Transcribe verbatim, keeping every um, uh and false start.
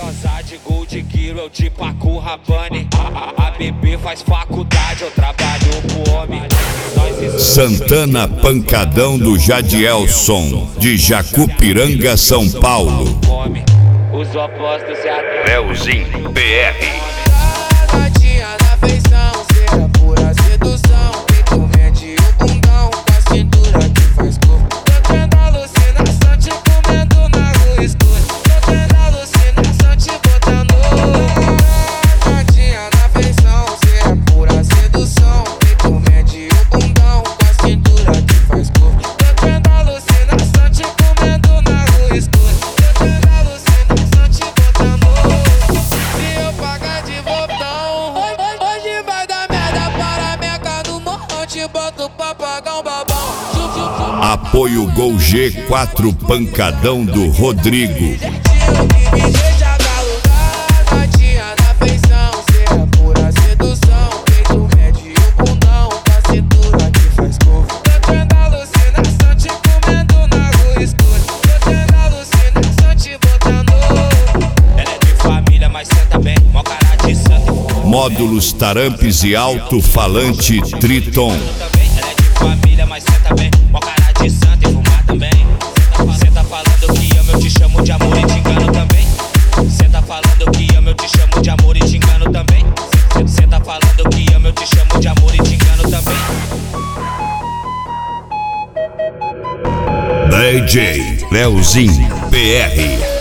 transar de Gold Gear, eu de Paco Rabanne. A, a, a bebê faz faculdade, eu trabalho pro homem. Santana Pancadão do Jadielson, de Jacupiranga, São Paulo. Os opostos se atraem. Leozinho P R. Gatinha na feição, será pura sedução. Peito mede o bundão, com a cintura que faz corpo. Tô tendo alucinação, te comendo na rua escura. Tô tendo alucinação, te botando. Gatinha na feição, será pura sedução. Peito mede o bundão, com a cintura que faz corpo. Tô tendo alucinação, te comendo na rua escura. Tô tendo alucinação, te botando. Se eu pagar de botão, hoje vai dar merda para a meca do morrão. Te boto pra pagar um babão. Apoio Gol G quatro Pancadão do Rodrigo. Jeitinho que me deixa galudar. Gatinha na feição, será pura sedução. Peito mede o bundão, com a cintura que faz corpo. Tô tendo alucinação, te comendo na rua escura. Tô tendo alucinação, te botando. Ela é de família, mas senta bem, mó cara de santo. Módulos Tarampes e Alto-Falante Triton. Ela é de família, mas senta bem, mó cara de santo e fumar também. Cê tá falando que ama, eu te chamo de amor e te engano também. Cê tá falando que ama, eu te chamo de amor e te engano também. Cê tá falando que ama, eu te chamo de amor e te engano também. D J Leozinho P R.